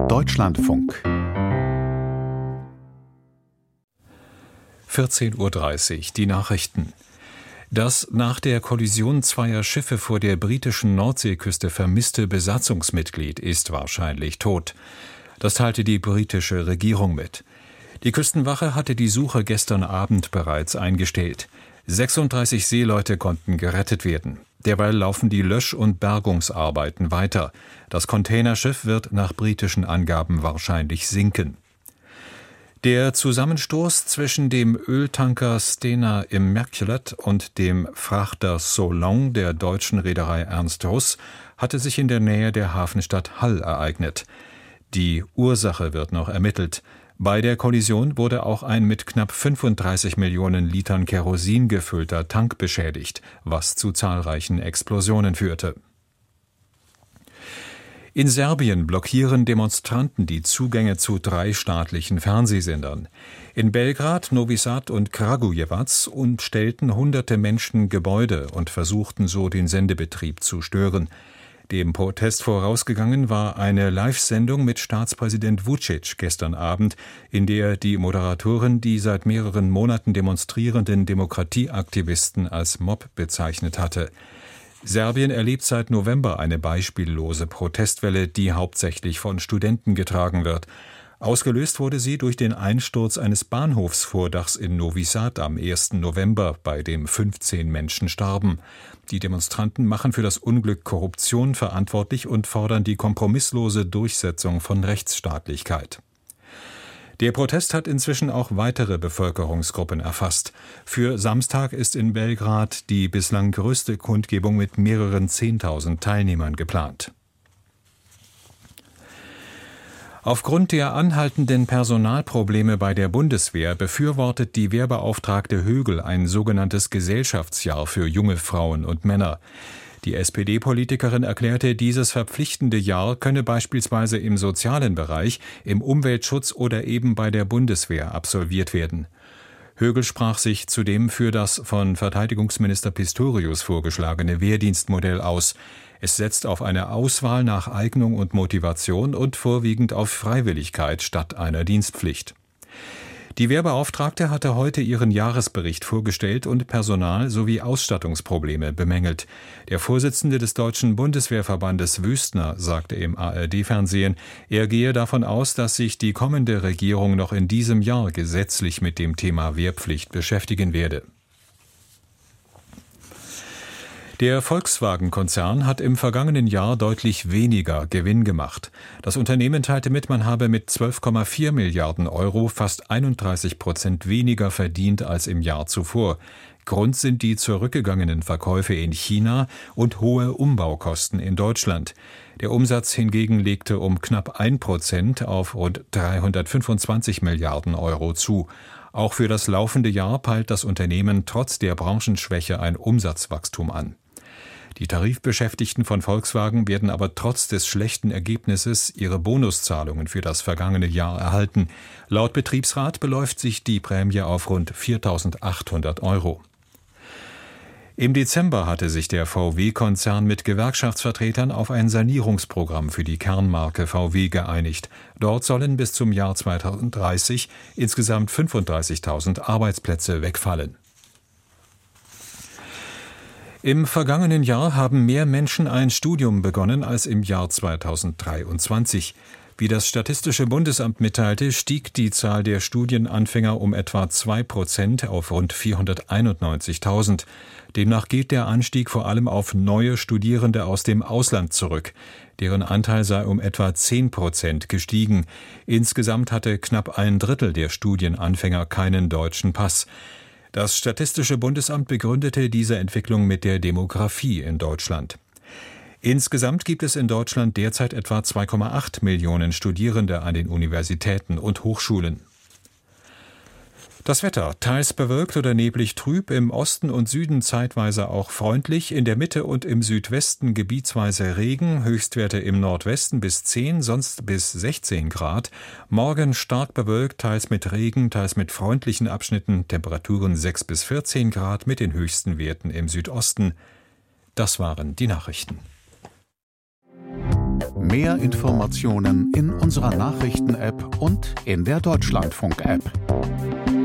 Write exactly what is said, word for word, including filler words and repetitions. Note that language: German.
Deutschlandfunk vierzehn Uhr dreißig, die Nachrichten. Das nach der Kollision zweier Schiffe vor der britischen Nordseeküste vermisste Besatzungsmitglied ist wahrscheinlich tot. Das teilte die britische Regierung mit. Die Küstenwache hatte die Suche gestern Abend bereits eingestellt. sechsunddreißig Seeleute konnten gerettet werden. Derweil laufen die Lösch- und Bergungsarbeiten weiter. Das Containerschiff wird nach britischen Angaben wahrscheinlich sinken. Der Zusammenstoß zwischen dem Öltanker Stena Immaculate und dem Frachter So Long der deutschen Reederei Ernst Russ hatte sich in der Nähe der Hafenstadt Hall ereignet. Die Ursache wird noch ermittelt. Bei der Kollision wurde auch ein mit knapp fünfunddreißig Millionen Litern Kerosin gefüllter Tank beschädigt, was zu zahlreichen Explosionen führte. In Serbien blockieren Demonstranten die Zugänge zu drei staatlichen Fernsehsendern. In Belgrad, Novi Sad und Kragujevac umstellten hunderte Menschen Gebäude und versuchten so den Sendebetrieb zu stören. Dem Protest vorausgegangen war eine Live-Sendung mit Staatspräsident Vučić gestern Abend, in der die Moderatorin die seit mehreren Monaten demonstrierenden Demokratieaktivisten als Mob bezeichnet hatte. Serbien erlebt seit November eine beispiellose Protestwelle, die hauptsächlich von Studenten getragen wird. Ausgelöst wurde sie durch den Einsturz eines Bahnhofsvordachs in Novi Sad am ersten November, bei dem fünfzehn Menschen starben. Die Demonstranten machen für das Unglück Korruption verantwortlich und fordern die kompromisslose Durchsetzung von Rechtsstaatlichkeit. Der Protest hat inzwischen auch weitere Bevölkerungsgruppen erfasst. Für Samstag ist in Belgrad die bislang größte Kundgebung mit mehreren Zehntausend Teilnehmern geplant. Aufgrund der anhaltenden Personalprobleme bei der Bundeswehr befürwortet die Wehrbeauftragte Högel ein sogenanntes Gesellschaftsjahr für junge Frauen und Männer. Die S P D-Politikerin erklärte, dieses verpflichtende Jahr könne beispielsweise im sozialen Bereich, im Umweltschutz oder eben bei der Bundeswehr absolviert werden. Högel sprach sich zudem für das von Verteidigungsminister Pistorius vorgeschlagene Wehrdienstmodell aus. Es setzt auf eine Auswahl nach Eignung und Motivation und vorwiegend auf Freiwilligkeit statt einer Dienstpflicht. Die Wehrbeauftragte hatte heute ihren Jahresbericht vorgestellt und Personal- sowie Ausstattungsprobleme bemängelt. Der Vorsitzende des Deutschen Bundeswehrverbandes Wüstner sagte im A R D-Fernsehen, er gehe davon aus, dass sich die kommende Regierung noch in diesem Jahr gesetzlich mit dem Thema Wehrpflicht beschäftigen werde. Der Volkswagen-Konzern hat im vergangenen Jahr deutlich weniger Gewinn gemacht. Das Unternehmen teilte mit, man habe mit zwölf Komma vier Milliarden Euro fast einunddreißig Prozent weniger verdient als im Jahr zuvor. Grund sind die zurückgegangenen Verkäufe in China und hohe Umbaukosten in Deutschland. Der Umsatz hingegen legte um knapp ein Prozent auf rund dreihundertfünfundzwanzig Milliarden Euro zu. Auch für das laufende Jahr peilt das Unternehmen trotz der Branchenschwäche ein Umsatzwachstum an. Die Tarifbeschäftigten von Volkswagen werden aber trotz des schlechten Ergebnisses ihre Bonuszahlungen für das vergangene Jahr erhalten. Laut Betriebsrat beläuft sich die Prämie auf rund viertausendachthundert Euro. Im Dezember hatte sich der V W-Konzern mit Gewerkschaftsvertretern auf ein Sanierungsprogramm für die Kernmarke V W geeinigt. Dort sollen bis zum Jahr zweitausenddreißig insgesamt fünfunddreißigtausend Arbeitsplätze wegfallen. Im vergangenen Jahr haben mehr Menschen ein Studium begonnen als im Jahr zweitausenddreiundzwanzig. Wie das Statistische Bundesamt mitteilte, stieg die Zahl der Studienanfänger um etwa zwei Prozent auf rund vierhunderteinundneunzigtausend. Demnach geht der Anstieg vor allem auf neue Studierende aus dem Ausland zurück. Deren Anteil sei um etwa zehn Prozent gestiegen. Insgesamt hatte knapp ein Drittel der Studienanfänger keinen deutschen Pass. Das Statistische Bundesamt begründete diese Entwicklung mit der Demografie in Deutschland. Insgesamt gibt es in Deutschland derzeit etwa zwei Komma acht Millionen Studierende an den Universitäten und Hochschulen. Das Wetter: teils bewölkt oder neblig trüb, im Osten und Süden zeitweise auch freundlich, in der Mitte und im Südwesten gebietsweise Regen, Höchstwerte im Nordwesten bis zehn, sonst bis sechzehn Grad. Morgen stark bewölkt, teils mit Regen, teils mit freundlichen Abschnitten, Temperaturen sechs bis vierzehn Grad mit den höchsten Werten im Südosten. Das waren die Nachrichten. Mehr Informationen in unserer Nachrichten-App und in der Deutschlandfunk-App.